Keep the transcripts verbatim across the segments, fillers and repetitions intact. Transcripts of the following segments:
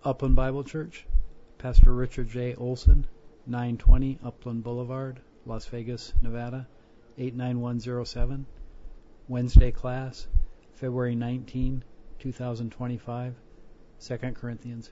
Upland Bible Church, Pastor Richard J. Olson, nine twenty Upland Boulevard, Las Vegas, Nevada, eight nine one zero seven. Wednesday class, February nineteenth, twenty twenty-five, Second Corinthians.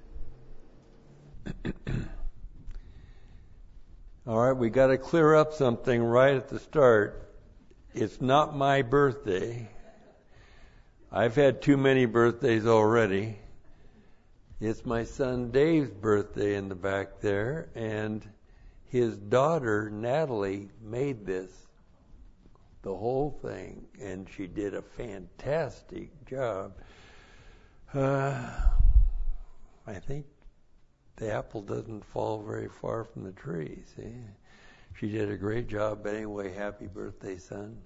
All right, we got to clear up something right at the start. It's not my birthday. I've had too many birthdays already. It's my son Dave's birthday in the back there, and his daughter Natalie made this, the whole thing, and she did a fantastic job. Uh, I think the apple doesn't fall very far from the tree, see? She did a great job, but anyway, happy birthday, son.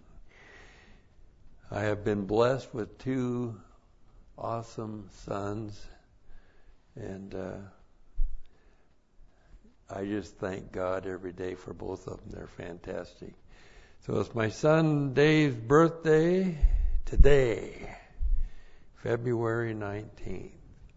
I have been blessed with two awesome sons, and uh, I just thank God every day for both of them. They're fantastic. So it's my son Dave's birthday today, February nineteenth.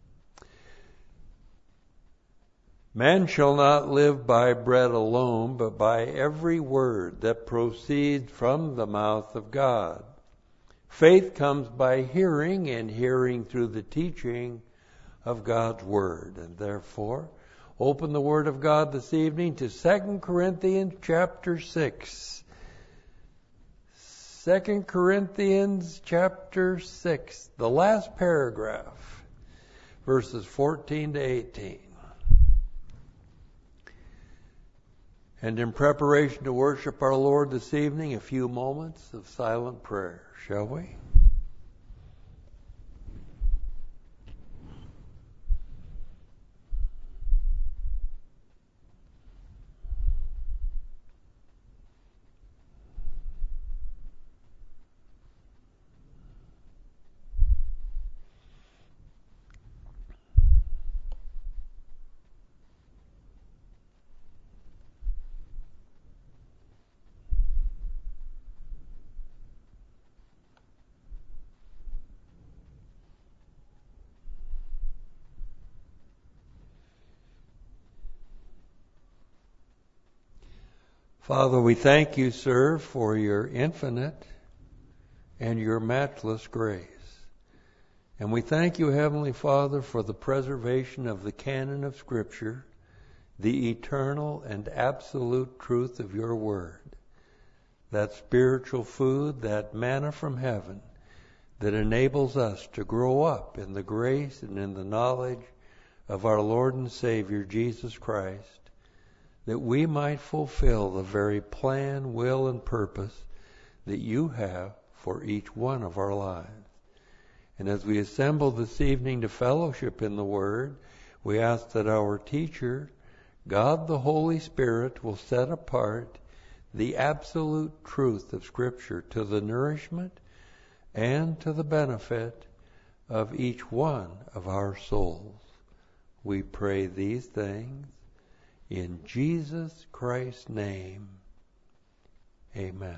Man shall not live by bread alone, but by every word that proceeds from the mouth of God. Faith comes by hearing, and hearing through the teaching of God's Word. And therefore, open the Word of God this evening to Second Corinthians chapter six. Second Corinthians chapter six, the last paragraph, verses fourteen to eighteen. And in preparation to worship our Lord this evening, a few moments of silent prayer, shall we? Father, we thank you, sir, for your infinite and your matchless grace. And we thank you, Heavenly Father, for the preservation of the canon of Scripture, the eternal and absolute truth of your word, that spiritual food, that manna from heaven, that enables us to grow up in the grace and in the knowledge of our Lord and Savior, Jesus Christ, that we might fulfill the very plan, will, and purpose that you have for each one of our lives. And as we assemble this evening to fellowship in the Word, we ask that our teacher, God the Holy Spirit, will set apart the absolute truth of Scripture to the nourishment and to the benefit of each one of our souls. We pray these things in Jesus Christ's name, amen.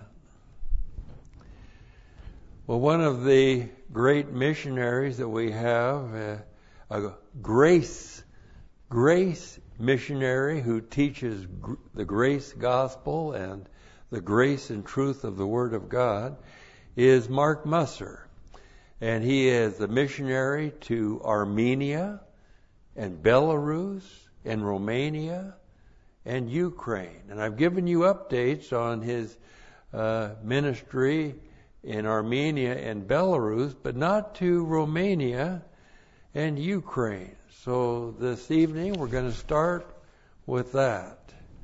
Well, one of the great missionaries that we have, uh, a grace, grace missionary who teaches gr- the grace gospel and the grace and truth of the Word of God, is Mark Musser. And he is a missionary to Armenia and Belarus and Romania and Ukraine. And I've given you updates on his uh, ministry in Armenia and Belarus, but not to Romania and Ukraine. So this evening we're going to start with that.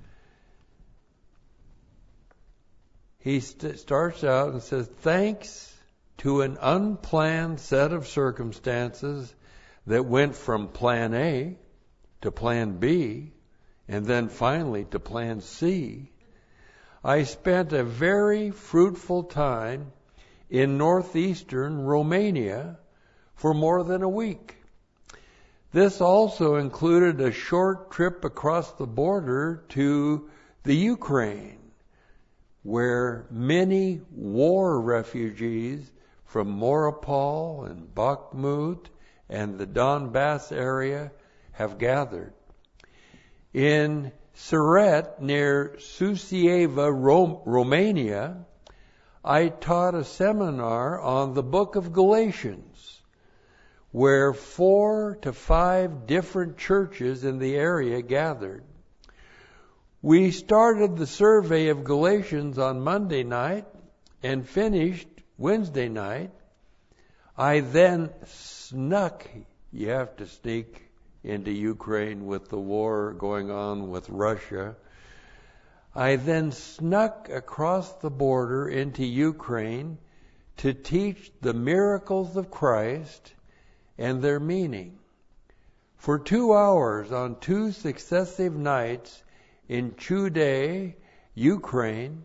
He st- starts out and says, thanks to an unplanned set of circumstances that went from plan A to plan B, and then finally to plan C, I spent a very fruitful time in northeastern Romania for more than a week. This also included a short trip across the border to the Ukraine, where many war refugees from Mariupol and Bakhmut and the Donbass area have gathered. In Siret, near Suceava, Rom- Romania, I taught a seminar on the book of Galatians, where four to five different churches in the area gathered. We started the survey of Galatians on Monday night and finished Wednesday night. I then snuck, you have to sneak into Ukraine with the war going on with Russia. I then snuck across the border into Ukraine to teach the miracles of Christ and their meaning. For two hours on two successive nights in Chuday, Ukraine,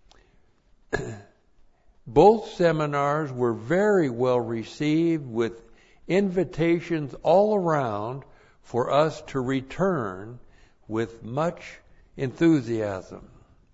both seminars were very well received, with invitations all around for us to return with much enthusiasm.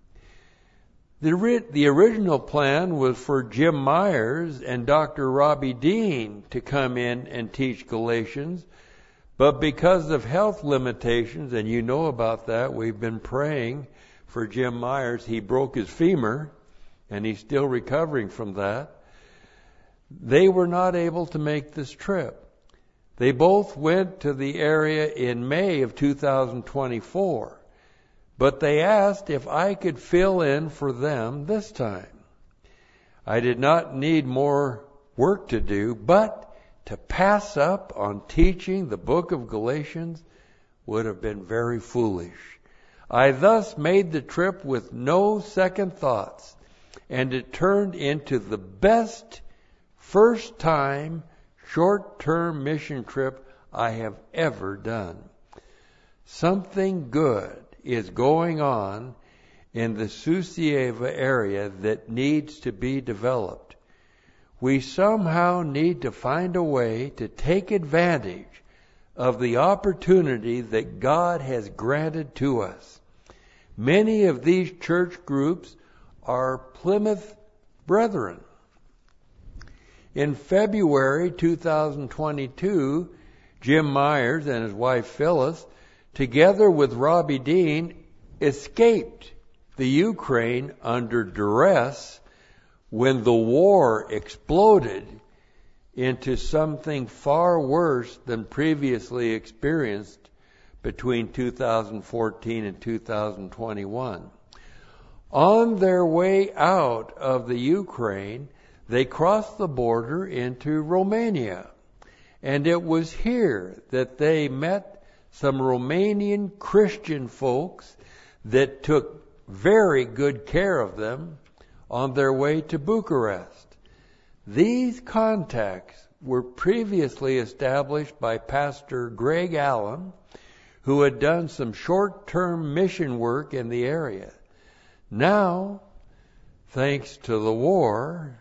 The, the original plan was for Jim Myers and Doctor Robbie Dean to come in and teach Galatians, but because of health limitations, and you know about that, we've been praying for Jim Myers. He broke his femur, and he's still recovering from that. They were not able to make this trip. They both went to the area in May of two thousand twenty-four, but they asked if I could fill in for them this time. I did not need more work to do, but to pass up on teaching the book of Galatians would have been very foolish. I thus made the trip with no second thoughts, and it turned into the best first-time short-term mission trip I have ever done. Something good is going on in the Suceava area that needs to be developed. We somehow need to find a way to take advantage of the opportunity that God has granted to us. Many of these church groups are Plymouth Brethren. In February two thousand twenty-two, Jim Myers and his wife Phyllis, together with Robbie Dean, escaped the Ukraine under duress when the war exploded into something far worse than previously experienced between two thousand fourteen and two thousand twenty-one. On their way out of the Ukraine, they crossed the border into Romania. And it was here that they met some Romanian Christian folks that took very good care of them on their way to Bucharest. These contacts were previously established by Pastor Greg Allen, who had done some short-term mission work in the area. Now, thanks to the war,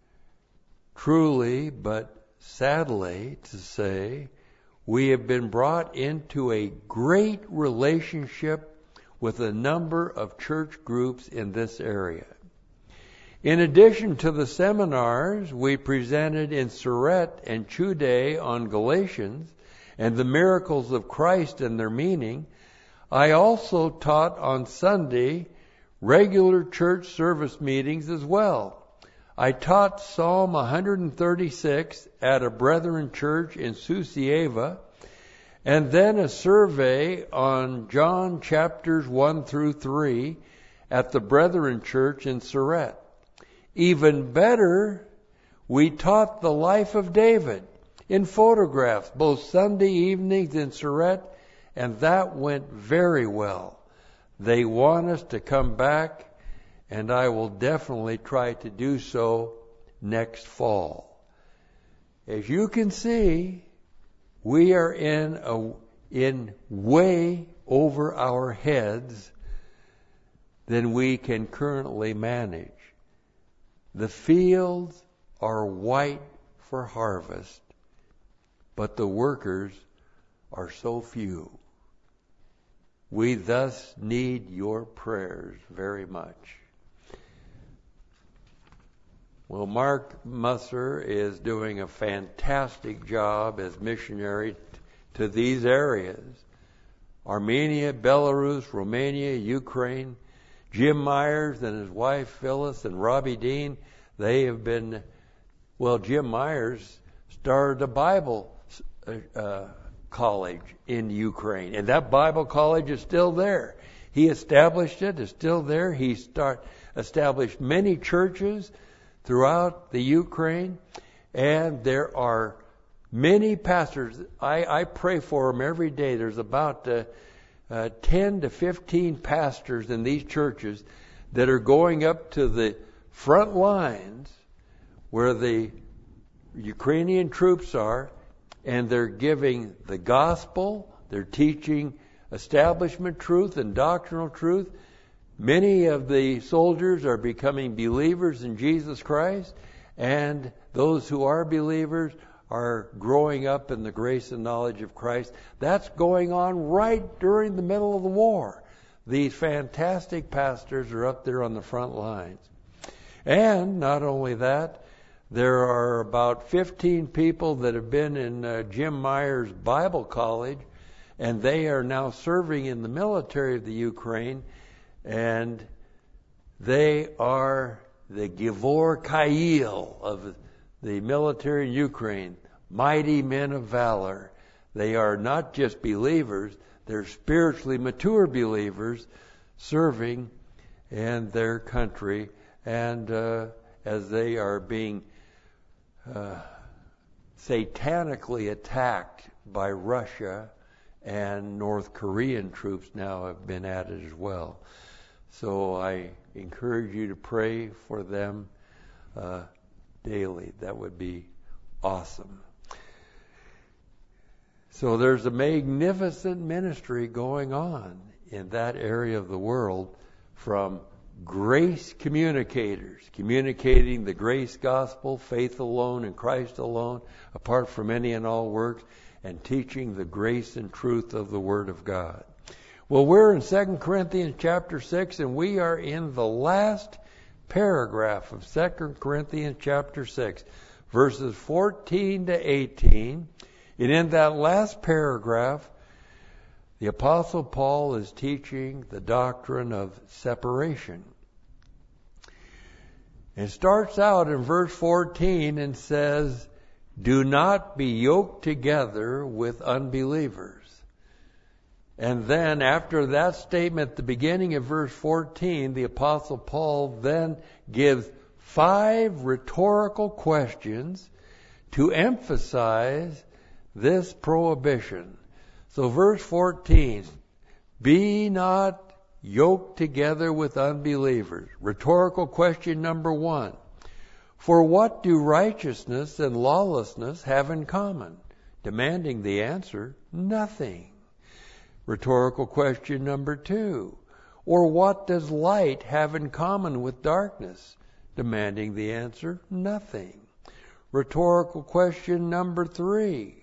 truly, but sadly to say, we have been brought into a great relationship with a number of church groups in this area. In addition to the seminars we presented in Siret and Chuday on Galatians and the miracles of Christ and their meaning, I also taught on Sunday regular church service meetings as well. I taught Psalm one thirty-six at a Brethren church in Suceava, and then a survey on John chapters one through three at the Brethren church in Siret. Even better, we taught the life of David in photographs, both Sunday evenings in Siret, and that went very well. They want us to come back, and I will definitely try to do so next fall. As you can see, we are in a, in way over our heads than we can currently manage. The fields are white for harvest, but the workers are so few. We thus need your prayers very much. Well, Mark Musser is doing a fantastic job as missionary t- to these areas. Armenia, Belarus, Romania, Ukraine. Jim Myers and his wife Phyllis and Robbie Dean, they have been, well, Jim Myers started a Bible uh, college in Ukraine, and that Bible college is still there. He established it, it's still there. He start, established many churches throughout the Ukraine, and there are many pastors. I, I pray for them every day. There's about uh, uh, ten to fifteen pastors in these churches that are going up to the front lines where the Ukrainian troops are, and they're giving the gospel, they're teaching establishment truth and doctrinal truth. Many of the soldiers are becoming believers in Jesus Christ, and those who are believers are growing up in the grace and knowledge of Christ. That's going on right during the middle of the war. These fantastic pastors are up there on the front lines. And not only that, there are about fifteen people that have been in uh, Jim Myers Bible College, and they are now serving in the military of the Ukraine, and they are the Givor Kayil of the military in Ukraine, mighty men of valor. They are not just believers, they're spiritually mature believers serving in their country, and uh, as they are being uh, satanically attacked by Russia, and North Korean troops now have been added as well. So I encourage you to pray for them uh, daily. That would be awesome. So there's a magnificent ministry going on in that area of the world from grace communicators, communicating the grace gospel, faith alone in Christ alone, apart from any and all works, and teaching the grace and truth of the Word of God. Well, we're in Second Corinthians chapter six, and we are in the last paragraph of Second Corinthians chapter six, verses fourteen to eighteen. And in that last paragraph, the Apostle Paul is teaching the doctrine of separation. It starts out in verse fourteen and says, "Do not be yoked together with unbelievers." And then after that statement at the beginning of verse fourteen, the Apostle Paul then gives five rhetorical questions to emphasize this prohibition. So verse fourteen, "Be not yoked together with unbelievers." Rhetorical question number one. "For what do righteousness and lawlessness have in common?" Demanding the answer, nothing. Rhetorical question number two. "Or what does light have in common with darkness?" Demanding the answer, nothing. Rhetorical question number three.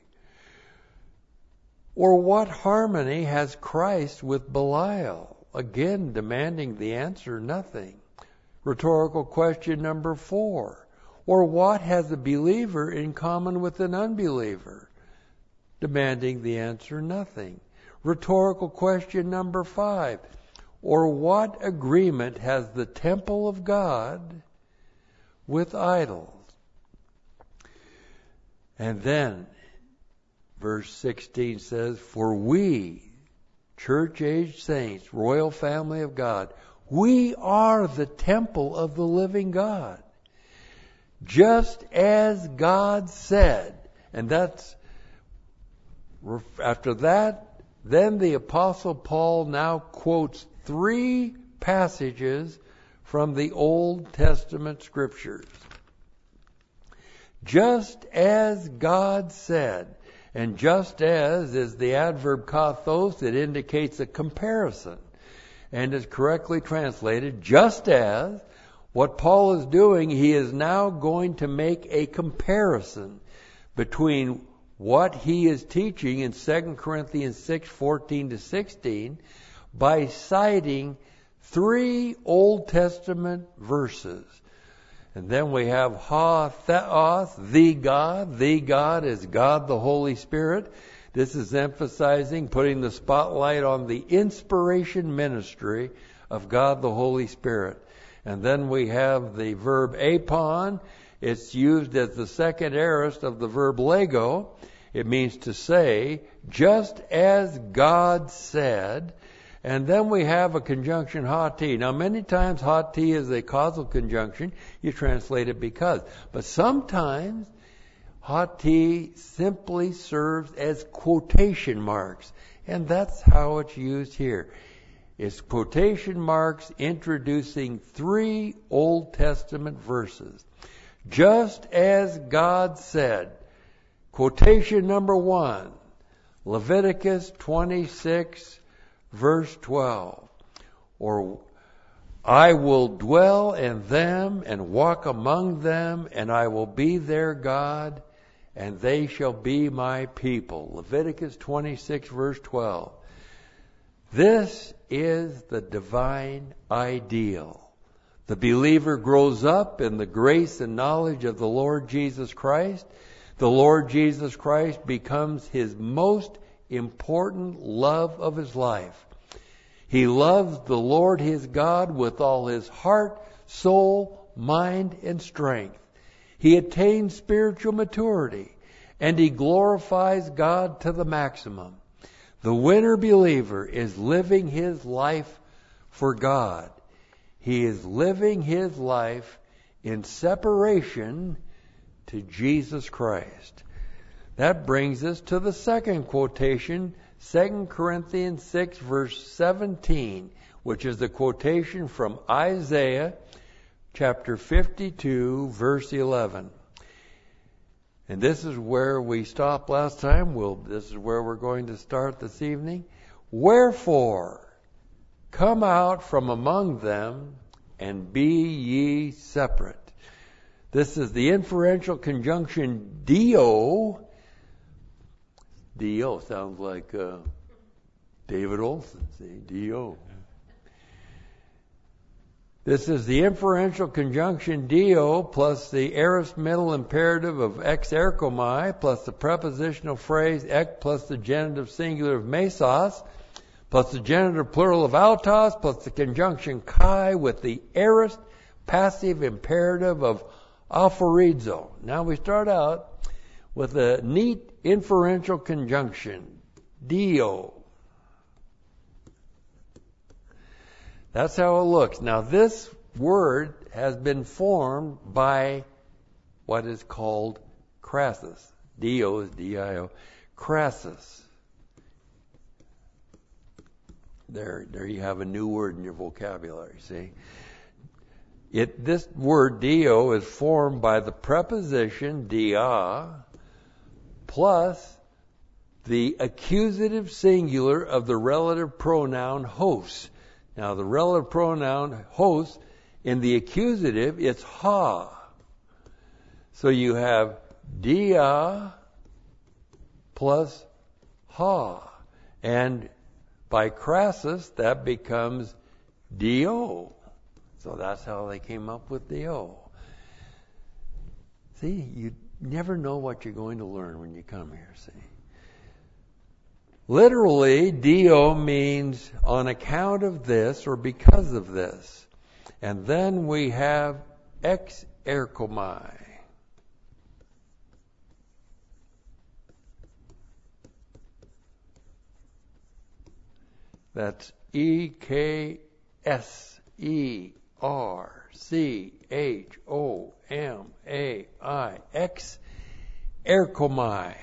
"Or what harmony has Christ with Belial?" Again, demanding the answer, nothing. Rhetorical question number four. "Or what has a believer in common with an unbeliever?" Demanding the answer, nothing. Rhetorical question number five. "Or what agreement has the temple of God with idols?" And then, verse sixteen says, "For we, church-aged saints, royal family of God, we are the temple of the living God. Just as God said." And that's, after that, then the Apostle Paul now quotes three passages from the Old Testament Scriptures. Just as God said. And just as is the adverb kathos. It indicates a comparison and is correctly translated just as. What Paul is doing, he is now going to make a comparison between what he is teaching in Second Corinthians six, fourteen to sixteen by citing three Old Testament verses. And then we have ha theos, the God. The God is God the Holy Spirit. This is emphasizing, putting the spotlight on the inspiration ministry of God the Holy Spirit. And then we have the verb apon. It's used as the second aorist of the verb lego. It means to say, just as God said. And then we have a conjunction hati. Now, many times hati is a causal conjunction. You translate it because. But sometimes hati simply serves as quotation marks. And that's how it's used here. It's quotation marks introducing three Old Testament verses. Just as God said. Quotation number one, Leviticus twenty-six, verse twelve. Or, I will dwell in them and walk among them, and I will be their God, and they shall be my people. Leviticus twenty-six, verse twelve. This is the divine ideal. The believer grows up in the grace and knowledge of the Lord Jesus Christ. The Lord Jesus Christ becomes his most important love of his life. He loves the Lord his God with all his heart, soul, mind, and strength. He attains spiritual maturity, and he glorifies God to the maximum. The winner believer is living his life for God. He is living his life in separation to Jesus Christ. That brings us to the second quotation, Second Corinthians six, verse seventeen, which is the quotation from Isaiah chapter fifty-two, verse eleven. And this is where we stopped last time. We'll, this is where we're going to start this evening. Wherefore, come out from among them and be ye separate. This is the inferential conjunction dio. Dio sounds like uh, David Olson. See, dio. This is the inferential conjunction dio plus the aorist middle imperative of ex erchomai plus the prepositional phrase ek plus the genitive singular of mesos plus the genitive plural of autos plus the conjunction kai with the aorist passive imperative of aphorizo. Now we start out with a neat inferential conjunction, dio. That's how it looks. Now this word has been formed by what is called crassus. Dio is D I O. Crassus. There, there you have a new word in your vocabulary, see? It, this word dio is formed by the preposition dia plus the accusative singular of the relative pronoun hos. Now the relative pronoun hos, in the accusative, it's ha. So you have dia plus ha. And by crassus, that becomes dio. So that's how they came up with dio. See, you never know what you're going to learn when you come here, see. Literally, dio means on account of this or because of this. And then we have ex erchomai. That's E K S E R C H O M A I. Ex erchomai.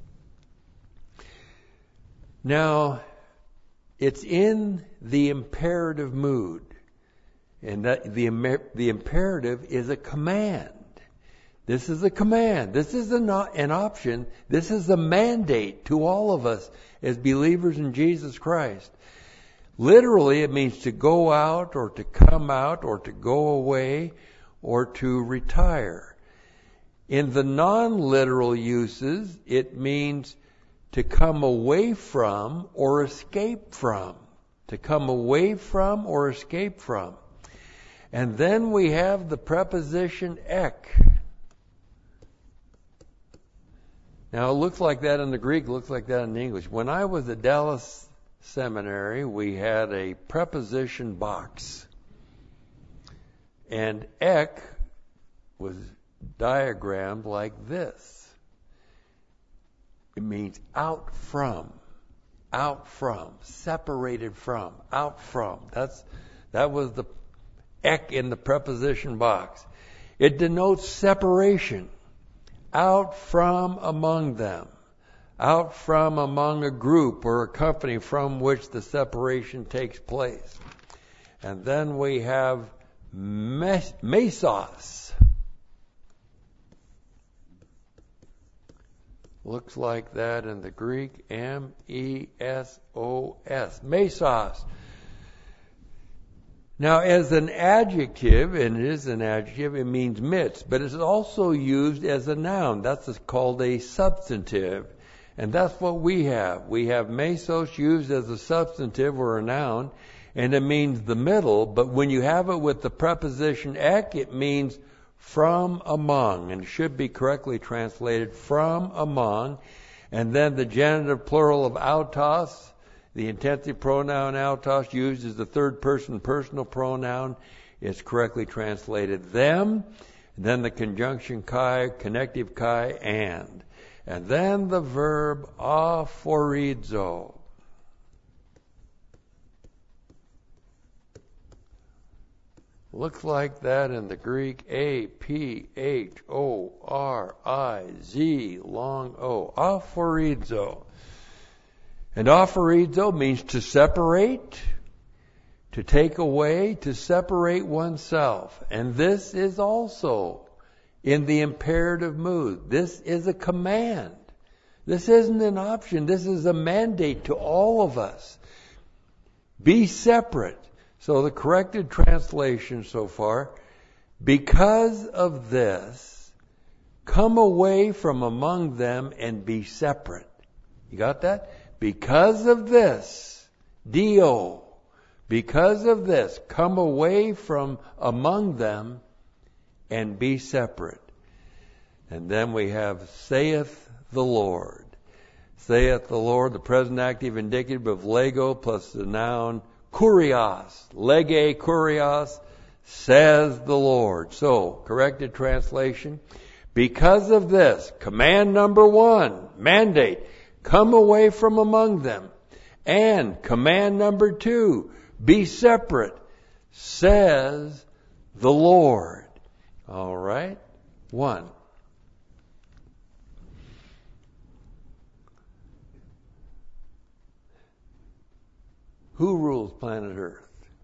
Now, it's in the imperative mood. And that the, the imperative is a command. This is a command. This is an, an option. This is a mandate to all of us as believers in Jesus Christ. Literally, it means to go out or to come out or to go away or to retire. In the non-literal uses, it means to come away from or escape from. To come away from or escape from. And then we have the preposition ek. Now, it looks like that in the Greek, it looks like that in the English. When I was at Dallas Seminary, we had a preposition box. And ek was diagrammed like this. It means out from, out from, separated from, out from. That's that was the ek in the preposition box. It denotes separation, out from among them, out from among a group or a company from which the separation takes place. And then we have mes- mesos. Looks like that in the Greek, M E S O S, mesos. Now, as an adjective, and it is an adjective, it means midst, but it's also used as a noun. That's called a substantive. And that's what we have. We have mesos used as a substantive or a noun, and it means the middle, but when you have it with the preposition ek, it means from among, and it should be correctly translated from among. And then the genitive plural of autos, the intensive pronoun autos, used as the third person personal pronoun, is correctly translated them. And then the conjunction kai, connective kai, and. And then the verb aphorizo. Looks like that in the Greek, A P H O R I Z, long O, aphorizo. And aphorizo means to separate, to take away, to separate oneself. And this is also in the imperative mood. This is a command. This isn't an option. This is a mandate to all of us. Be separate. So the corrected translation so far, because of this, come away from among them and be separate. You got that? Because of this, dio, because of this, come away from among them and be separate. And then we have saith the Lord. Saith the Lord, the present active indicative of lego plus the noun kurios. Lege kurios, says the Lord. So, corrected translation. Because of this, command number one, mandate, come away from among them. And command number two, be separate, says the Lord. All right? One. Who rules planet Earth?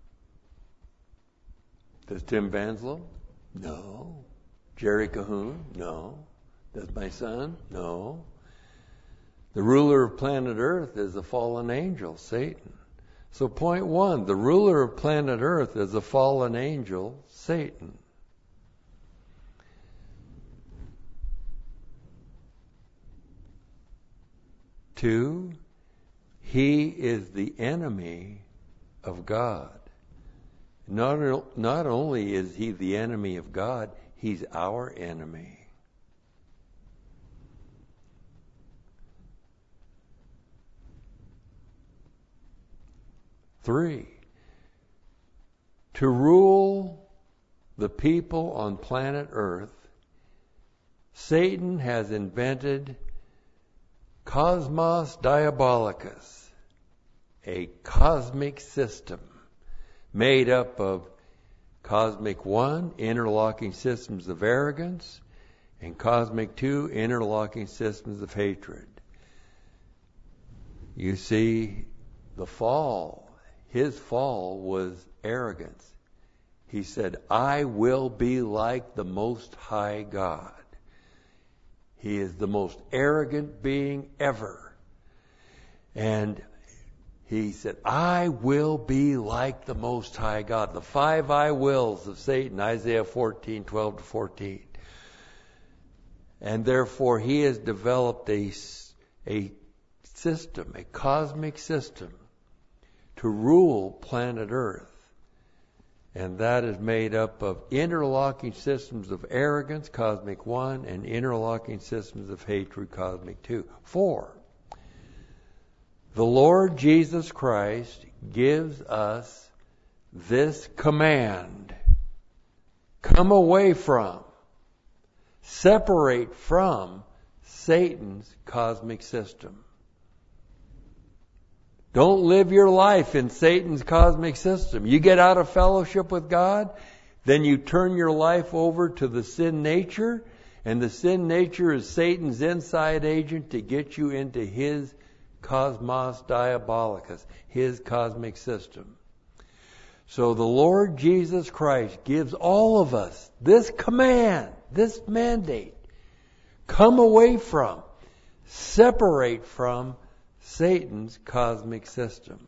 Does Tim Vanslow? No. Jerry Cahoon? No. Does my son? No. The ruler of planet Earth is a fallen angel, Satan. So point one, the ruler of planet Earth is a fallen angel, Satan. Two, he is the enemy of God. Not, not only is he the enemy of God, he's our enemy. Three, to rule the people on planet Earth, Satan has invented Cosmos Diabolicus, a cosmic system made up of cosmic one, interlocking systems of arrogance, and cosmic two, interlocking systems of hatred. You see, the fall, his fall was arrogance. He said, I will be like the Most High God. He is the most arrogant being ever. And he said, I will be like the Most High God. The five I wills of Satan, Isaiah fourteen, twelve to fourteen. And therefore he has developed a, a system, a cosmic system, to rule planet Earth. And that is made up of interlocking systems of arrogance, cosmic one, and interlocking systems of hatred, cosmic two. Four, the Lord Jesus Christ gives us this command. Come away from, separate from Satan's cosmic system. Don't live your life in Satan's cosmic system. You get out of fellowship with God, then you turn your life over to the sin nature, and the sin nature is Satan's inside agent to get you into his cosmos diabolicus, his cosmic system. So the Lord Jesus Christ gives all of us this command, this mandate. Come away from, separate from Satan's cosmic system.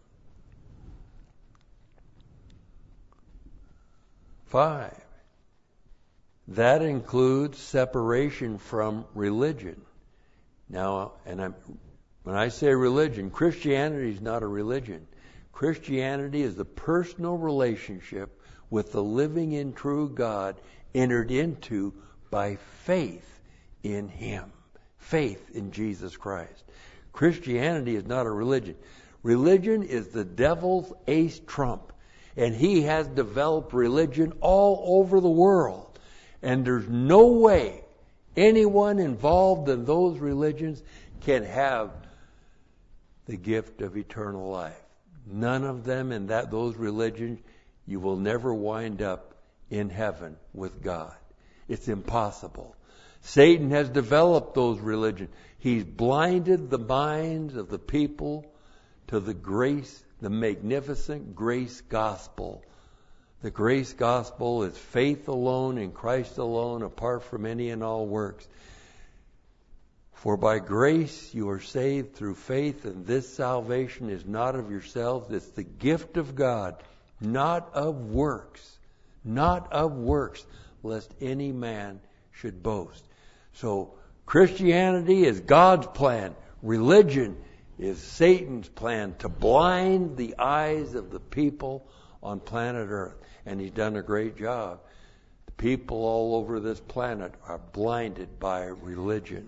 Five, that includes separation from religion. Now, and I'm, when I say religion, Christianity is not a religion. Christianity is the personal relationship with the living and true God entered into by faith in Him. Faith in Jesus Christ. Christianity is not a religion. Religion is the devil's ace trump. And he has developed religion all over the world. And there's no way anyone involved in those religions can have the gift of eternal life. None of them in that those religions, you will never wind up in heaven with God. It's impossible. Satan has developed those religions. He's blinded the minds of the people to the grace, the magnificent grace gospel. The grace gospel is faith alone in Christ alone, apart from any and all works. For by grace you are saved through faith, and this salvation is not of yourselves. It's the gift of God, not of works. Not of works, lest any man should boast. So Christianity is God's plan. Religion is Satan's plan to blind the eyes of the people on planet Earth. And he's done a great job. The people all over this planet are blinded by religion.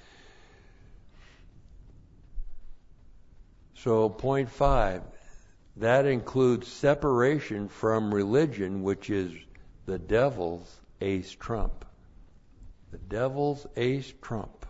So point five, that includes separation from religion, which is the devil's ace trump. The devil's ace trump.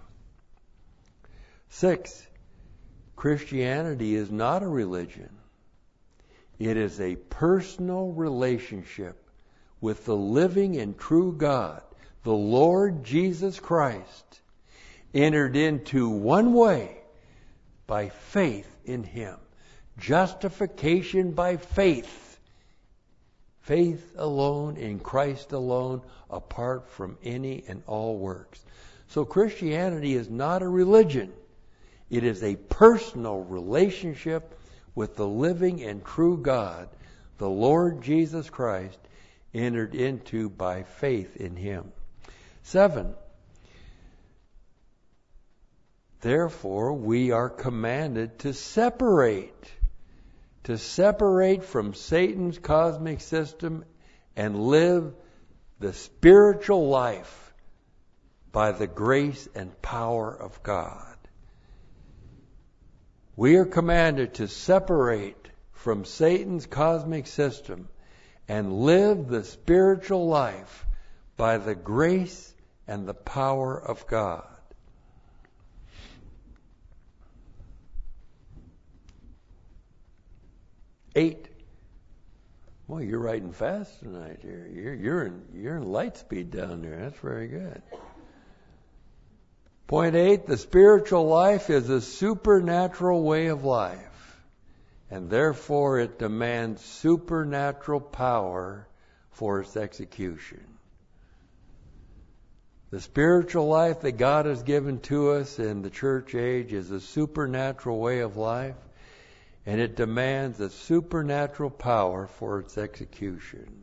Six, Christianity is not a religion. It is a personal relationship with the living and true God, the Lord Jesus Christ, entered into one way by faith in Him. Justification by faith. Faith alone in Christ alone, apart from any and all works. So Christianity is not a religion. It is a personal relationship with the living and true God, the Lord Jesus Christ, entered into by faith in Him. Seven, therefore we are commanded to separate, to separate from Satan's cosmic system and live the spiritual life by the grace and power of God. We are commanded to separate from Satan's cosmic system and live the spiritual life by the grace and the power of God. Eight. Well, you're writing fast tonight here. You're, you're in you're in light speed down there. That's very good. Point eight, the spiritual life is a supernatural way of life, and therefore it demands supernatural power for its execution. The spiritual life that God has given to us in the church age is a supernatural way of life, and it demands a supernatural power for its execution.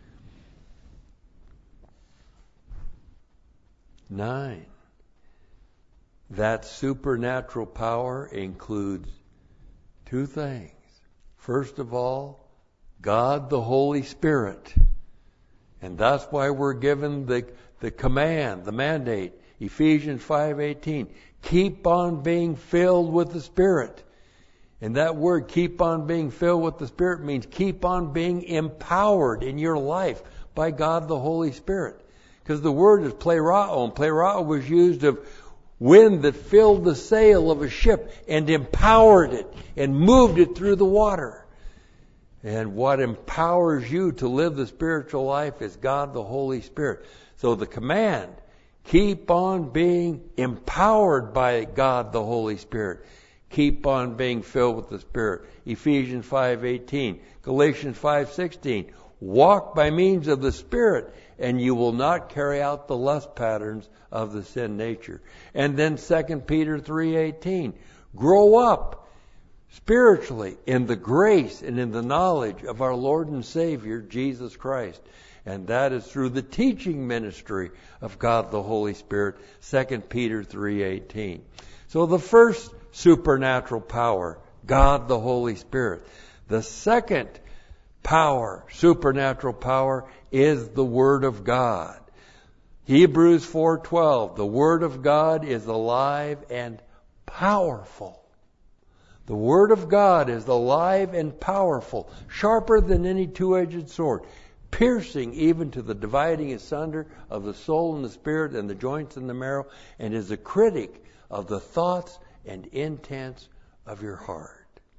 Nine. That supernatural power includes two things. First of all, God the Holy Spirit. And that's why we're given the, the command, the mandate, Ephesians five eighteen. Keep on being filled with the Spirit. And that word, keep on being filled with the Spirit, means keep on being empowered in your life by God the Holy Spirit. Because the word is plerao, and plerao was used of wind that filled the sail of a ship and empowered it and moved it through the water. And what empowers you to live the spiritual life is God the Holy Spirit. So the command, keep on being empowered by God the Holy Spirit. Keep on being filled with the Spirit. Ephesians five eighteen, Galatians five sixteen. Walk by means of the Spirit, and you will not carry out the lust patterns of the sin nature. And then Second Peter three eighteen. Grow up spiritually in the grace and in the knowledge of our Lord and Savior, Jesus Christ. And that is through the teaching ministry of God the Holy Spirit, Second Peter three eighteen. So the first supernatural power, God the Holy Spirit. The second power, supernatural power, is the Word of God. Hebrews four twelve, the Word of God is alive and powerful. The Word of God is alive and powerful, sharper than any two-edged sword, piercing even to the dividing asunder of the soul and the spirit and the joints and the marrow, and is a critic of the thoughts and intents of your heart.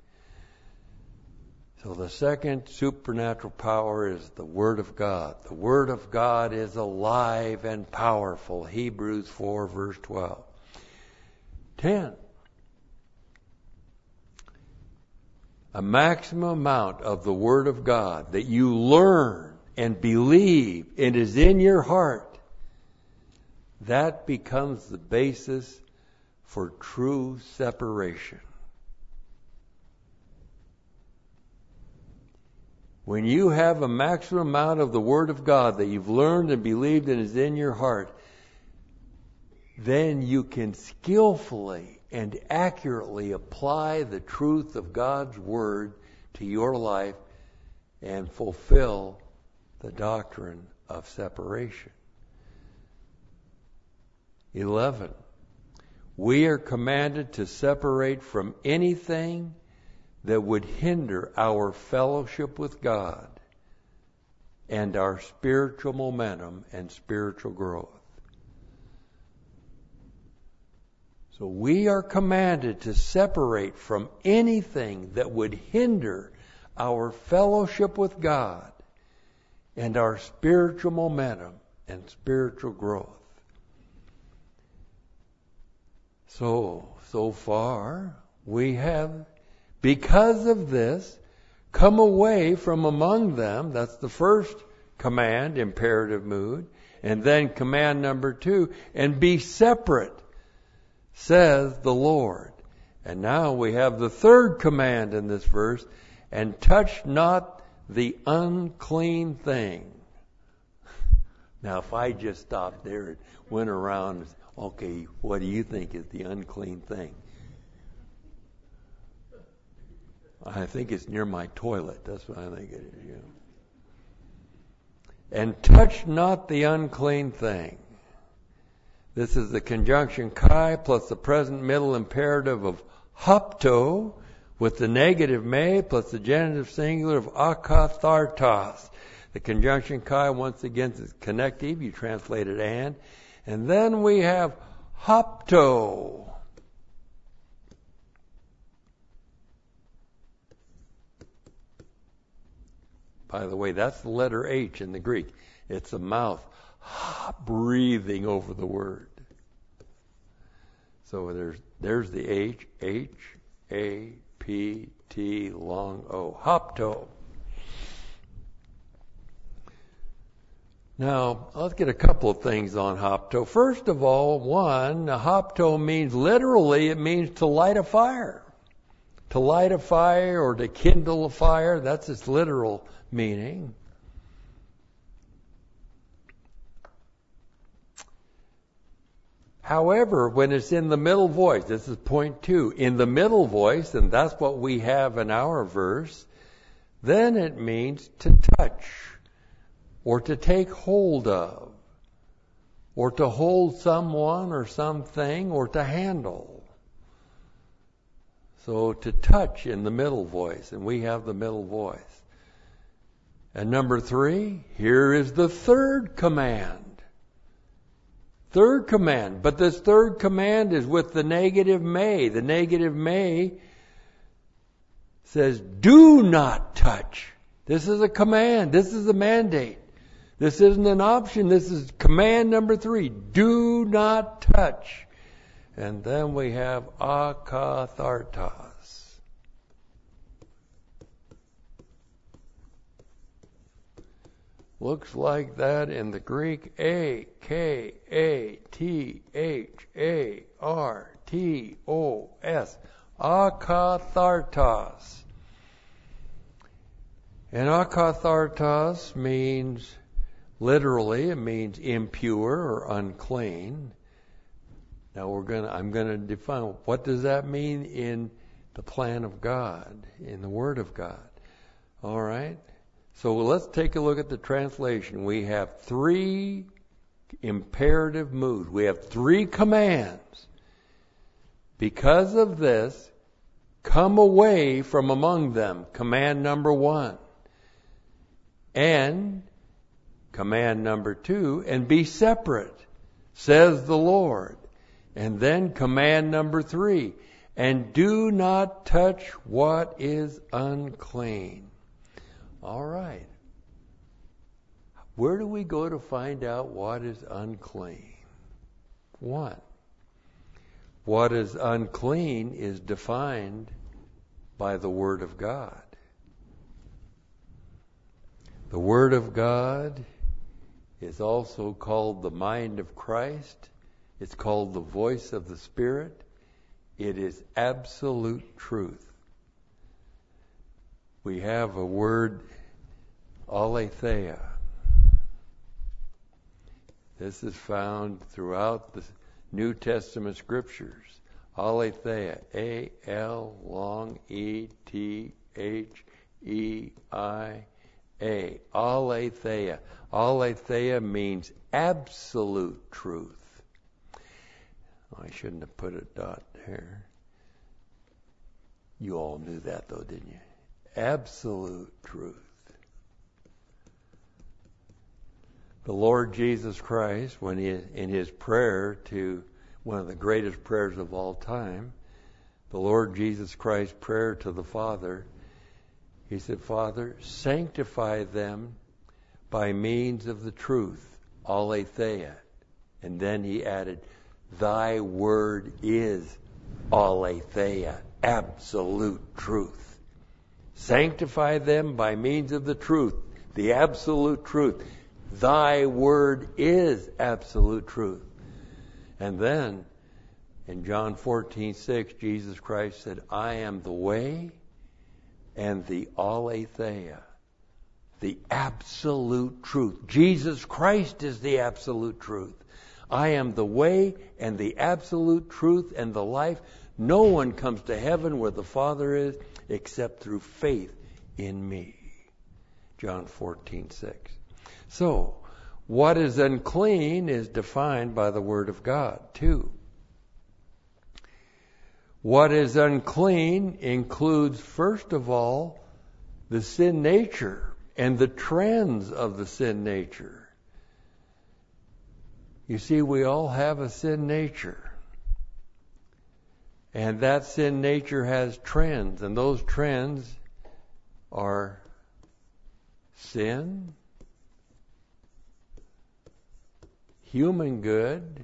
So the second supernatural power is the Word of God. The Word of God is alive and powerful. Hebrews four verse twelve. ten. A maximum amount of the Word of God that you learn and believe and is in your heart, that becomes the basis for true separation. When you have a maximum amount of the Word of God that you've learned and believed and is in your heart, then you can skillfully and accurately apply the truth of God's Word to your life and fulfill the doctrine of separation. eleven. We are commanded to separate from anything that would hinder our fellowship with God and our spiritual momentum and spiritual growth. So we are commanded to separate from anything that would hinder our fellowship with God and our spiritual momentum and spiritual growth. So, so far, we have, because of this, come away from among them. That's the first command, imperative mood. And then command number two, and be separate, says the Lord. And now we have the third command in this verse, and touch not the unclean thing. Now, if I just stopped there and went around, okay, what do you think is the unclean thing? I think it's near my toilet. That's what I think it is. Yeah. And touch not the unclean thing. This is the conjunction kai plus the present middle imperative of hapto with the negative me plus the genitive singular of akathartos. The conjunction kai once again is connective. You translate it and. And then we have hapto. By the way, that's the letter H in the Greek. It's the mouth breathing over the word. So there's there's the H, H, A, P, T, long O. Hapto. Now, let's get a couple of things on hapto. First of all, one, hapto means literally, it means to light a fire. To light a fire or to kindle a fire, that's its literal meaning. However, when it's in the middle voice, this is point two, in the middle voice, and that's what we have in our verse, then it means to touch, or to take hold of, or to hold someone or something, or to handle. So to touch in the middle voice, and we have the middle voice. And number three, here is the third command. Third command. But this third command is with the negative may. The negative may says, do not touch. This is a command. This is a mandate. This isn't an option. This is command number three. Do not touch. And then we have akathartos. Looks like that in the Greek. A K A T H A R T O S. Akathartos. And akathartos means, literally, it means impure or unclean. Now we're gonna, I'm going to define what does that mean in the plan of God, in the Word of God. All right? So let's take a look at the translation. We have three imperative moods. We have three commands. Because of this, come away from among them. Command number one. And command number two, and be separate, says the Lord. And then command number three, and do not touch what is unclean. All right. Where do we go to find out what is unclean? One, what is unclean is defined by the Word of God. The Word of God is also called the mind of Christ. It's called the voice of the Spirit. It is absolute truth. We have a word, aletheia. This is found throughout the New Testament scriptures. Aletheia. A L long E T H E I A. Aletheia. Aletheia means absolute truth. I shouldn't have put a dot there. You all knew that though, didn't you? Absolute truth. The Lord Jesus Christ, when he, in his prayer to one of the greatest prayers of all time, the Lord Jesus Christ's prayer to the Father, he said, Father, sanctify them by means of the truth, aletheia. And then he added, thy word is aletheia, absolute truth. Sanctify them by means of the truth, the absolute truth. Thy word is absolute truth. And then, in John fourteen six, Jesus Christ said, I am the way and the aletheia, the absolute truth. Jesus Christ is the absolute truth. I am the way and the absolute truth and the life. No one comes to heaven where the Father is except through faith in me. John fourteen six. So, what is unclean is defined by the Word of God, too. What is unclean includes, first of all, the sin nature and the trends of the sin nature. You see, we all have a sin nature. And that sin nature has trends, and those trends are sin, human good,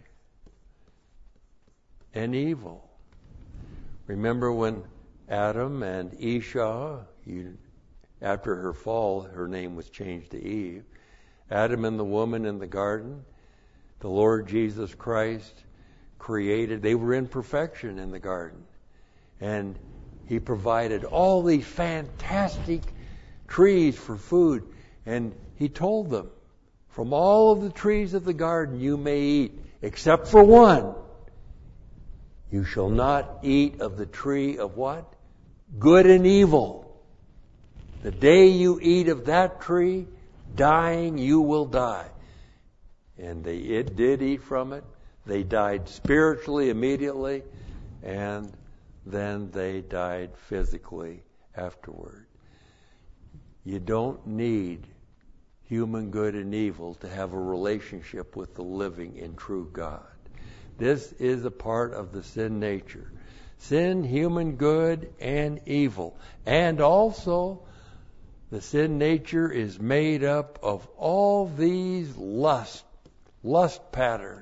and evil. Remember when Adam and Esau, you, after her fall, her name was changed to Eve. Adam and the woman in the garden, the Lord Jesus Christ created, they were in perfection in the garden. And he provided all these fantastic trees for food. And he told them, from all of the trees of the garden you may eat, except for one. You shall not eat of the tree of what? Good and evil. The day you eat of that tree, dying you will die. And they it did eat from it. They died spiritually immediately, and then they died physically afterward. You don't need human good and evil to have a relationship with the living and true God. This is a part of the sin nature. Sin, human good, and evil. And also, the sin nature is made up of all these lust, lust patterns.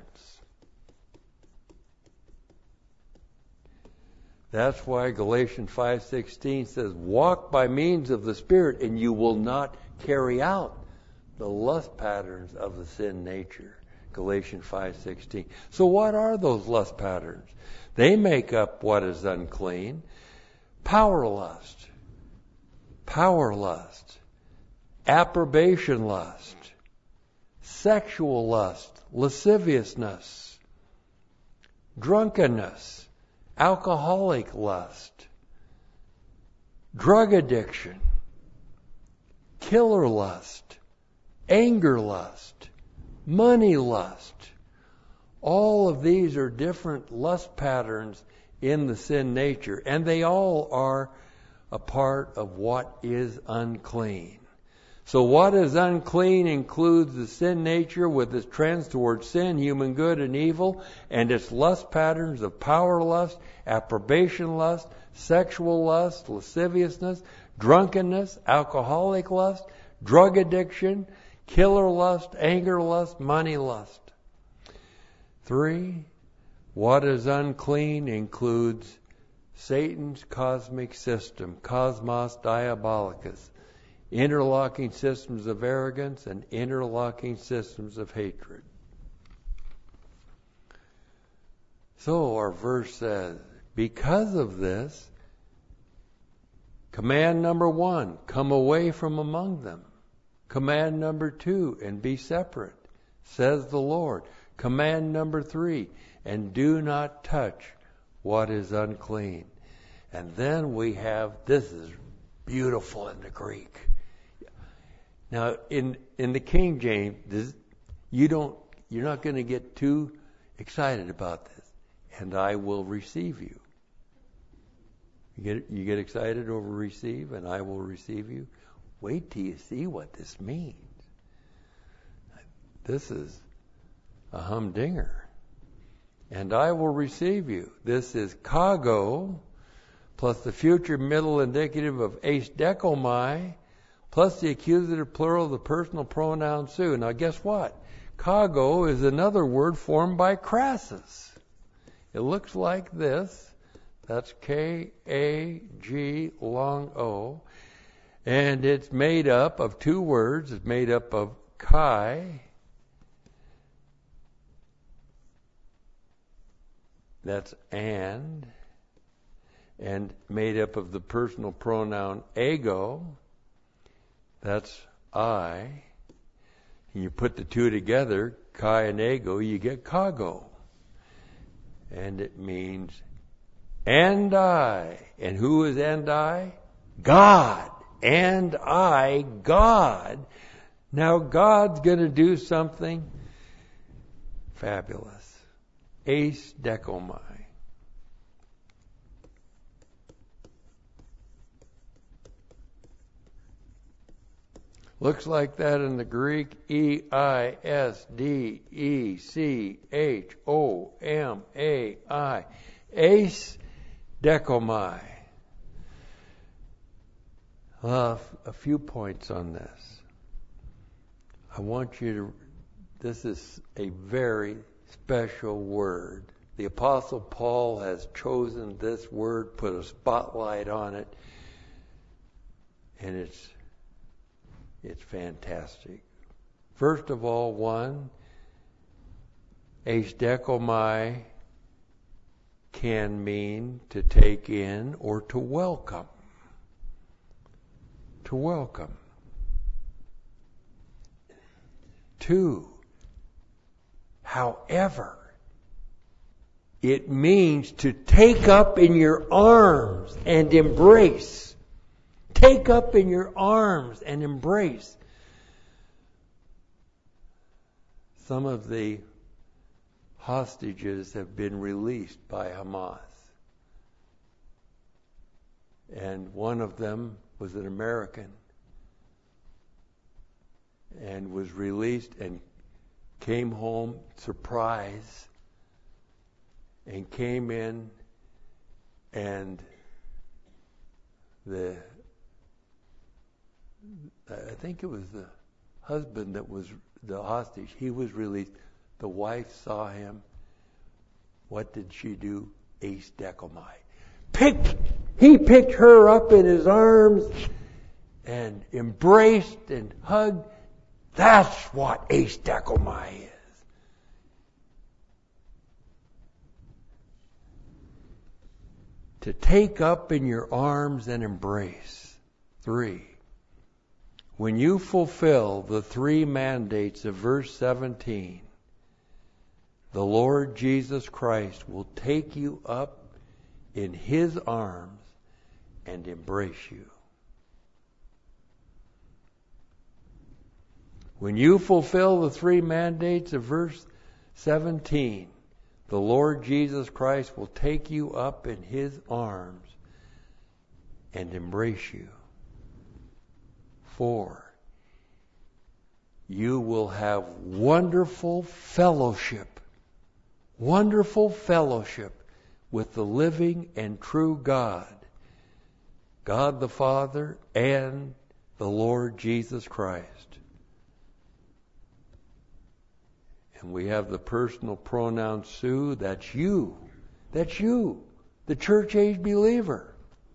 That's why Galatians five sixteen says, walk by means of the Spirit, and you will not carry out the lust patterns of the sin nature. Galatians five sixteen. So what are those lust patterns? They make up what is unclean. Power lust, power lust, approbation lust, sexual lust, lasciviousness, drunkenness, alcoholic lust, drug addiction, killer lust, anger lust, money lust. All of these are different lust patterns in the sin nature, and they all are a part of what is unclean. So what is unclean includes the sin nature with its trends towards sin, human good and evil, and its lust patterns of power lust, approbation lust, sexual lust, lasciviousness, drunkenness, alcoholic lust, drug addiction, killer lust, anger lust, money lust. Three, what is unclean includes Satan's cosmic system, cosmos diabolicus, interlocking systems of arrogance and interlocking systems of hatred. So our verse says, because of this, command number one, come away from among them. Command number two, and be separate, says the Lord. Command number three, and do not touch what is unclean. And then we have, this is beautiful in the Greek. Now, in in the King James, this, you don't, you're not going to get too excited about this. And I will receive you. You get you get excited over receive, and I will receive you. Wait till you see what this means. This is a humdinger. And I will receive you. This is kago, plus the future middle indicative of eis dekomai, plus the accusative plural of the personal pronoun su. Now guess what? Kago is another word formed by Crassus. It looks like this. That's K A G long O. And it's made up of two words. It's made up of kai. That's and. And made up of the personal pronoun ego. That's I. And you put the two together, kai and ego, you get kago. And it means and I. And who is and I? God. And I, God. Now God's going to do something fabulous. Eis dekomai. Looks like that in the Greek. E I S D E C H O M A I. Eis dekomai. Uh, a few points on this. I want you to, this is a very special word. The Apostle Paul has chosen this word, put a spotlight on it, and it's it's fantastic. First of all, one, eis dekomai can mean to take in or to welcome. To welcome. Two, however, it means to take up in your arms and embrace. take up in your arms and embrace. Some of the hostages have been released by Hamas. And one of them was an American and was released and came home surprised and came in, and the I think it was the husband that was the hostage. He was released. The wife saw him. What did she do? Ace Decomai. Picked, he picked her up in his arms and embraced and hugged. That's what Ace Decomai is. To take up in your arms and embrace. Three. When you fulfill the three mandates of verse seventeen, the Lord Jesus Christ will take you up in His arms and embrace you. When you fulfill the three mandates of verse seventeen, the Lord Jesus Christ will take you up in His arms and embrace you. Four, you will have wonderful fellowship, wonderful fellowship with the living and true God, God the Father and the Lord Jesus Christ. And we have the personal pronoun Sue. That's you. That's you, the church-age believer.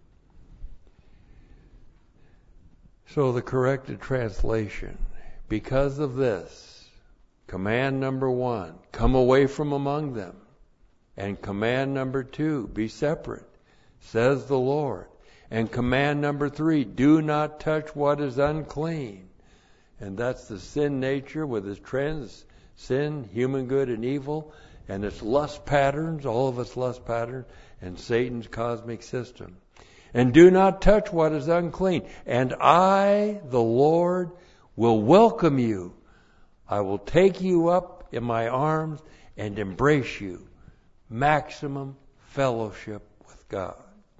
So the corrected translation, because of this, command number one, come away from among them. And command number two, be separate, says the Lord. And command number three, do not touch what is unclean. And that's the sin nature with its trends, sin, human good and evil, and its lust patterns, all of its lust patterns, and Satan's cosmic system. And do not touch what is unclean. And I, the Lord, will welcome you. I will take you up in my arms and embrace you. Maximum fellowship with God.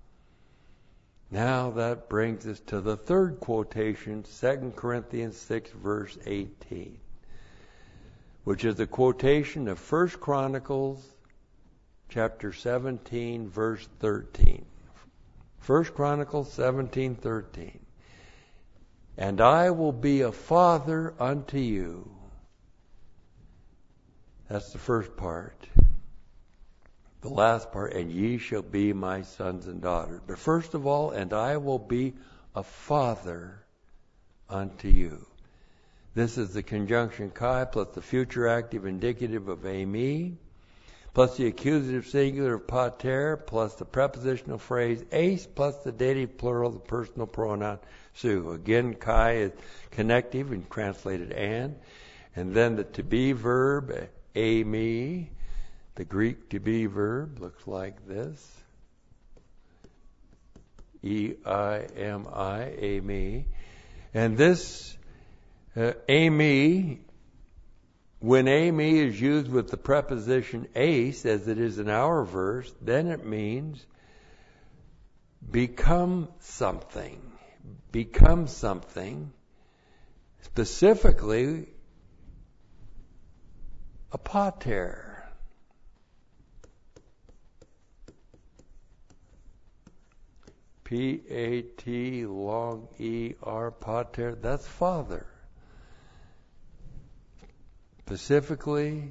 Now that brings us to the third quotation, Second Corinthians six, verse eighteen, which is the quotation of First Chronicles chapter seventeen, verse thirteen. First Chronicles seventeen, thirteen. And I will be a father unto you. That's the first part. The last part, and ye shall be my sons and daughters. But first of all, and I will be a father unto you. This is the conjunction kai plus the future active indicative of ami, plus the accusative singular of pater, plus the prepositional phrase ace, plus the dative plural, the personal pronoun su. Again, kai is connective and translated and. And then the to be verb, ami. The Greek to be verb looks like this. E I M I, ami. And this uh, ami, when ami is used with the preposition ace, as it is in our verse, then it means become something. Become something. Specifically, a pater. P A T long E R, pater, that's father. Specifically,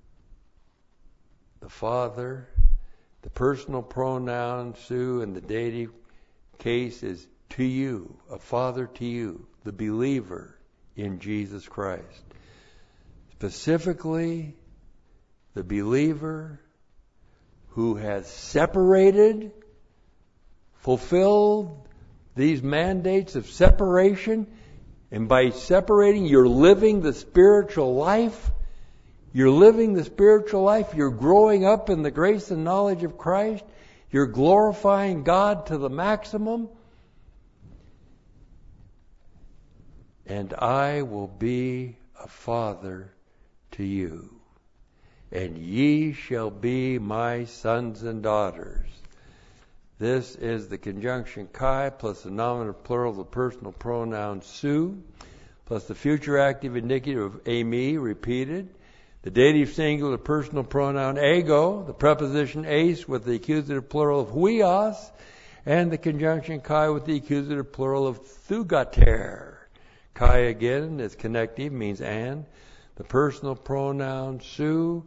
the father, the personal pronoun su, and the dative case is to you, a father to you, the believer in Jesus Christ. Specifically, the believer who has separated, fulfilled these mandates of separation, and by separating, you're living the spiritual life. You're living the spiritual life. You're growing up in the grace and knowledge of Christ. You're glorifying God to the maximum. and I will be a father to you, and ye shall be my sons and daughters. This is the conjunction Kai plus the nominative plural of the personal pronoun su, plus the future active indicative of eimi repeated, the dative singular personal pronoun ego, the preposition ace with the accusative plural of huios, and the conjunction Kai with the accusative plural of thugater. Kai again is connective, means and. The personal pronoun su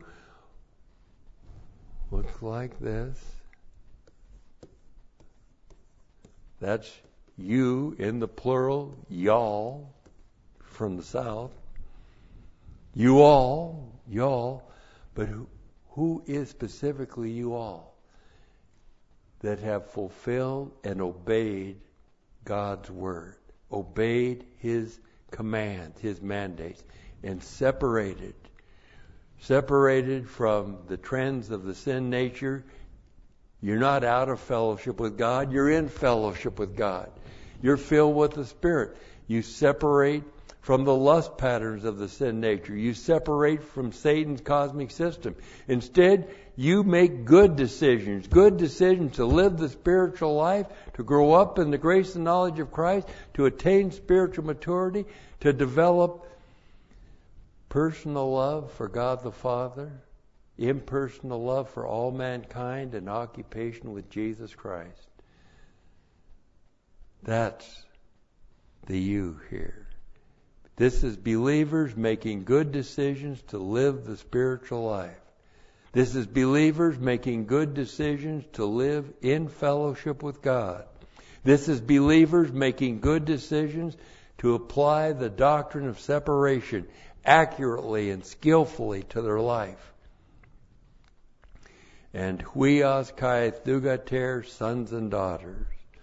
looks like this. That's you in the plural, y'all, from the south. You all, y'all. But who, who is specifically you all that have fulfilled and obeyed God's word, obeyed His commands, His mandates, and separated, separated from the trends of the sin nature? You're not out of fellowship with God. You're in fellowship with God. You're filled with the Spirit. You separate from the lust patterns of the sin nature. You separate from Satan's cosmic system. Instead, you make good decisions. Good decisions to live the spiritual life, to grow up in the grace and knowledge of Christ, to attain spiritual maturity, to develop personal love for God the Father, impersonal love for all mankind, and occupation with Jesus Christ. That's the you here. This is believers making good decisions to live the spiritual life. This is believers making good decisions to live in fellowship with God. This is believers making good decisions to apply the doctrine of separation accurately and skillfully to their life. And huios kai thugater, sons and daughters.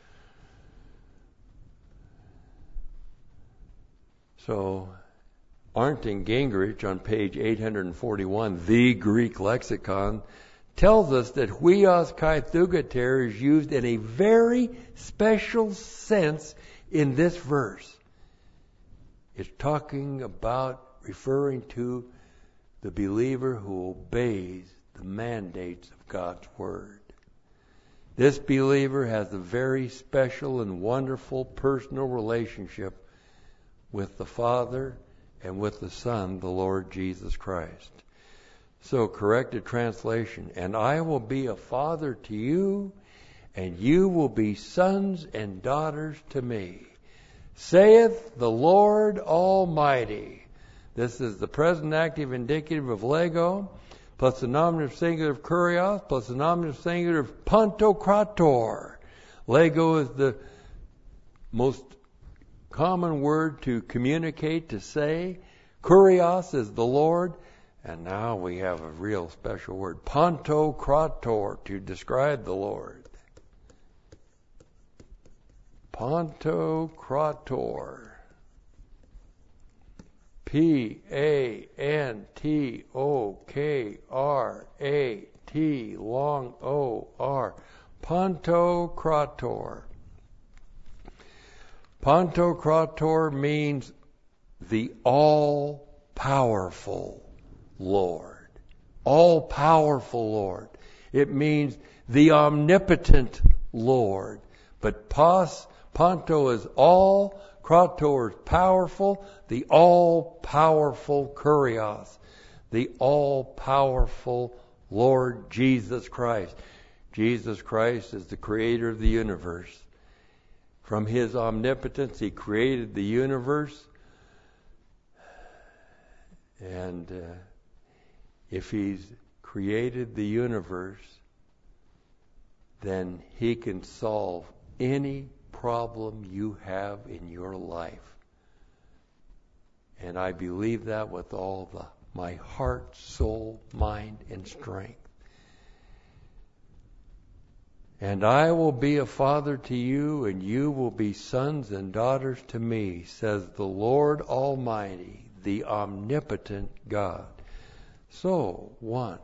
So, Arndt and Gingrich on page eight forty-one, the Greek lexicon, tells us that huios kai thugater is used in a very special sense in this verse. It's talking about, referring to the believer who obeys the mandates of God's Word. This believer has a very special and wonderful personal relationship with the Father and with the Son, the Lord Jesus Christ. So, corrected translation, and I will be a father to you, and you will be sons and daughters to me, saith the Lord Almighty. This is the present active indicative of lego, plus the nominative singular of kurios, plus the nominative singular of pantokrator. Lego is the most common word to communicate, to say. Kurios is the Lord. And now we have a real special word, pantokrator, to describe the Lord. Pantokrator. P A N T O K R A T, long O R. Pantokrator. Pantokrator means the all-powerful Lord. All-powerful Lord. It means the omnipotent Lord. But pas, panto is all, krator is powerful, the all-powerful kurios, the all-powerful Lord Jesus Christ. Jesus Christ is the creator of the universe. From His omnipotence, He created the universe. And uh, if He's created the universe, then He can solve any problem you have in your life. And I believe that with all the, my heart, soul, mind, and strength. And I will be a father to you, and you will be sons and daughters to me, says the Lord Almighty, the omnipotent God. So, one,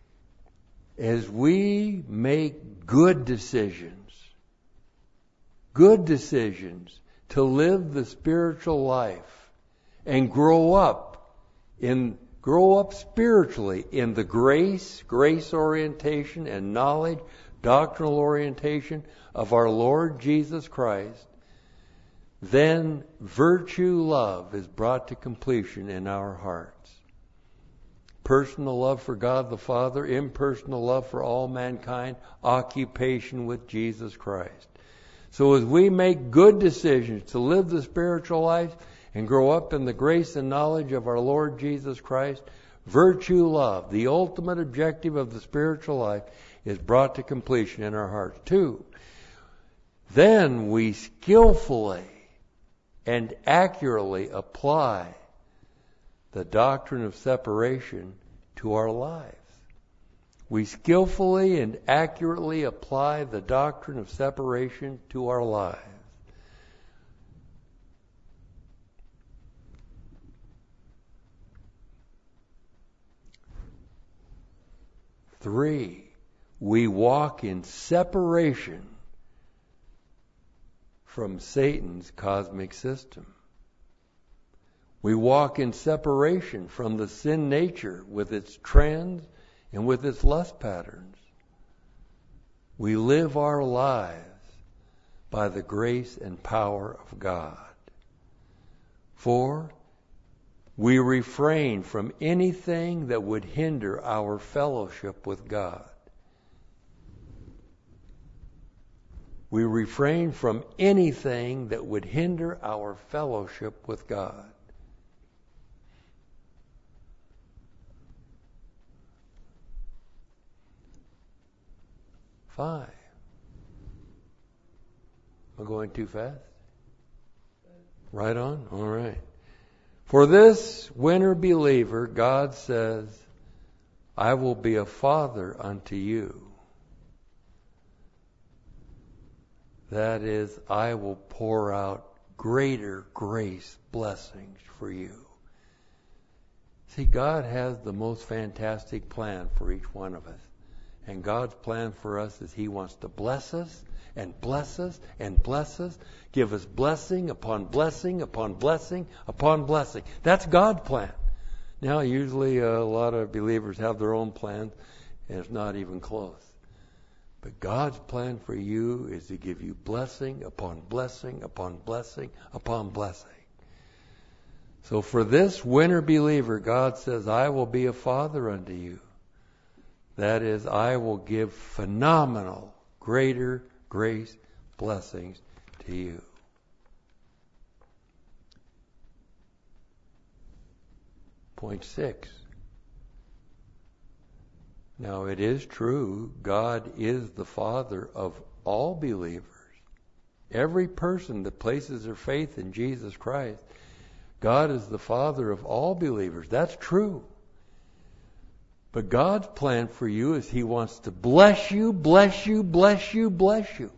as we make good decisions, good decisions to live the spiritual life and grow up in grow up spiritually in the grace, grace orientation and knowledge, doctrinal orientation of our Lord Jesus Christ, then virtue love is brought to completion in our hearts. Personal love for God the Father, impersonal love for all mankind, occupation with Jesus Christ. So as we make good decisions to live the spiritual life and grow up in the grace and knowledge of our Lord Jesus Christ, virtue love, the ultimate objective of the spiritual life, is brought to completion in our hearts. Two, then we skillfully and accurately apply the doctrine of separation to our lives. We skillfully and accurately apply the doctrine of separation to our lives. Three, we walk in separation from Satan's cosmic system. We walk in separation from the sin nature with its trends and with its lust patterns. We live our lives by the grace and power of God. Four, we refrain from anything that would hinder our fellowship with God. We refrain from anything that would hinder our fellowship with God. Five. Am I going too fast? Right on? All right. For this winner believer, God says, I will be a father unto you. That is, I will pour out greater grace blessings for you. See, God has the most fantastic plan for each one of us. And God's plan for us is He wants to bless us and bless us and bless us, give us blessing upon blessing upon blessing upon blessing. That's God's plan. Now, usually uh, a lot of believers have their own plans, and it's not even close. But God's plan for you is to give you blessing upon blessing upon blessing upon blessing. So for this winner believer, God says, I will be a father unto you. That is, I will give phenomenal, greater grace blessings to you. Point six. Now, it is true, God is the Father of all believers. Every person that places their faith in Jesus Christ, God is the Father of all believers. That's true. But God's plan for you is He wants to bless you, bless you, bless you, bless you.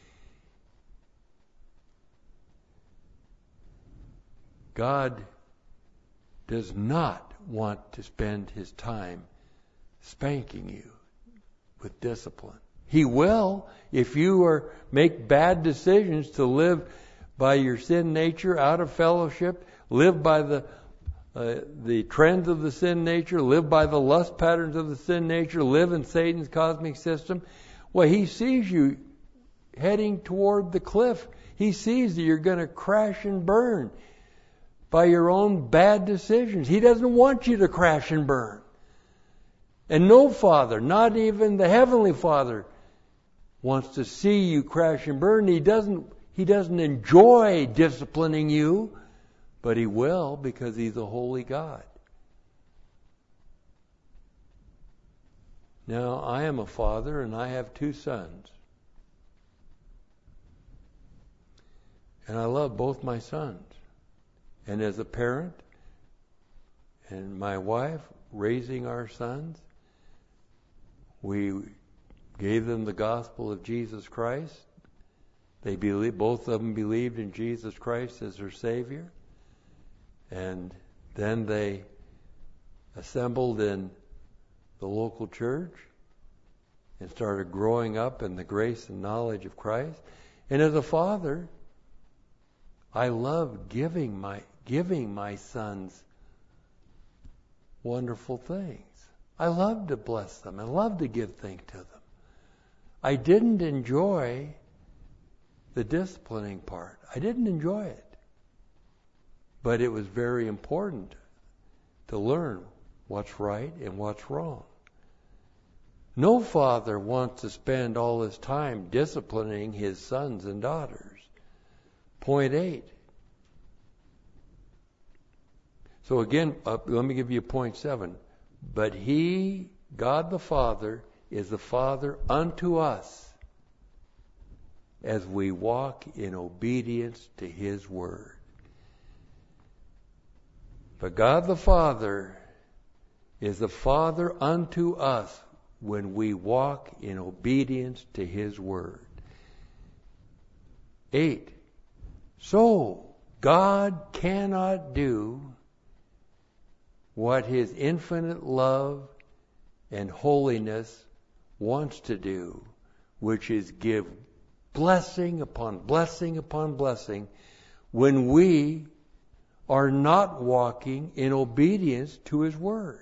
God does not want to spend His time spanking you with discipline. He will if you are make bad decisions to live by your sin nature, out of fellowship, live by the uh, the trends of the sin nature, live by the lust patterns of the sin nature, live in Satan's cosmic system. Well, he sees you heading toward the cliff. He sees that you're going to crash and burn by your own bad decisions. He doesn't want you to crash and burn. And no father, not even the Heavenly Father, wants to see you crash and burn. He doesn't, he doesn't enjoy disciplining you, but He will because He's a holy God. Now, I am a father and I have two sons. And I love both my sons. And as a parent and my wife raising our sons, we gave them the gospel of Jesus Christ. They believe, both of them believed in Jesus Christ as their Savior. And then they assembled in the local church and started growing up in the grace and knowledge of Christ. And as a father, I love giving my giving my sons wonderful things. I love to bless them. I love to give things to them. I didn't enjoy the disciplining part. I didn't enjoy it. But it was very important to learn what's right and what's wrong. No father wants to spend all his time disciplining his sons and daughters. Point eight. So again, uh, let me give you point seven. But he, God the Father, is the Father unto us as we walk in obedience to His Word. But God the Father is the Father unto us when we walk in obedience to His Word. Eight. So, God cannot do what His infinite love and holiness wants to do, which is give blessing upon blessing upon blessing, when we are not walking in obedience to His Word.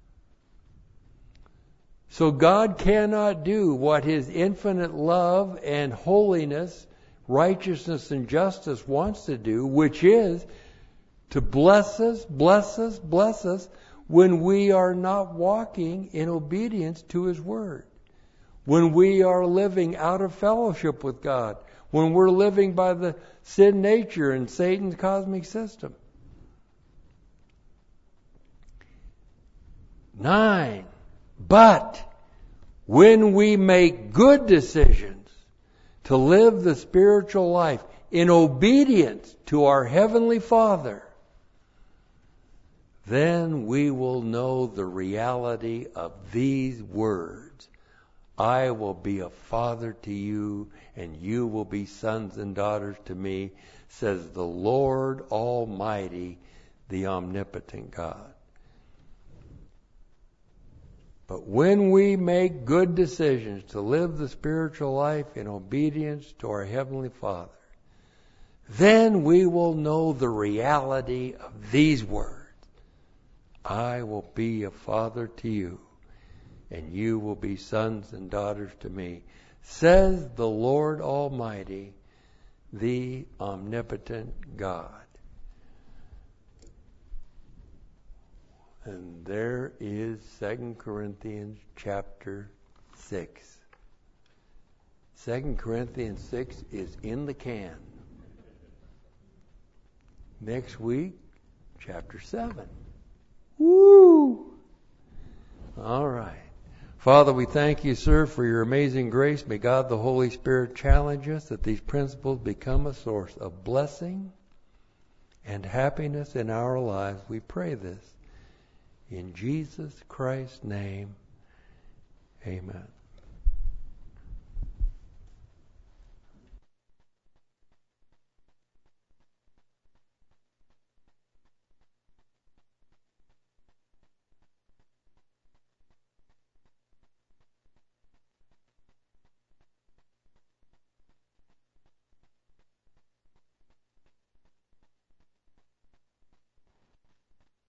So God cannot do what His infinite love and holiness, righteousness and justice wants to do, which is to bless us, bless us, bless us, when we are not walking in obedience to His Word. When we are living out of fellowship with God. When we're living by the sin nature and Satan's cosmic system. Nine. But when we make good decisions to live the spiritual life in obedience to our Heavenly Father, then we will know the reality of these words. I will be a father to you, and you will be sons and daughters to me, says the Lord Almighty, the omnipotent God. But when we make good decisions to live the spiritual life in obedience to our Heavenly Father, then we will know the reality of these words. I will be a father to you, and you will be sons and daughters to me, says the Lord Almighty, the omnipotent God. And there is Second Corinthians chapter six. Second Corinthians six is in the can. Next week, chapter seven. Woo! All right. Father, we thank you, sir, for your amazing grace. May God the Holy Spirit challenge us that these principles become a source of blessing and happiness in our lives. We pray this in Jesus Christ's name. Amen.